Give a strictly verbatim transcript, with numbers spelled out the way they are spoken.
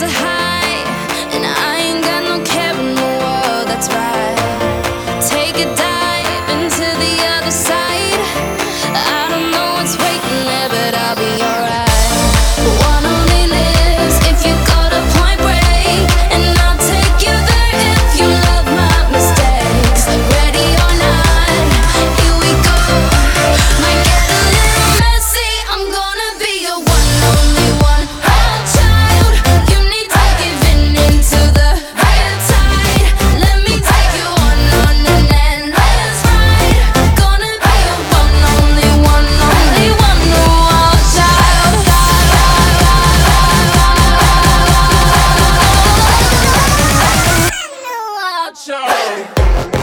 are high, and I ain't got no care in the world, that's right. Take a dive into the other side. I don't know what's waiting there, but I'll be alright. One only lives if you go to Point Break, and I'll take you there if you love my mistakes. Ready or not, here we go. Might get a little messy, I'm gonna be your one only one wild child. You need to give in into the red tide. Let me take you on on an endless ride. Gonna be your one only one only one wild child. Wild child.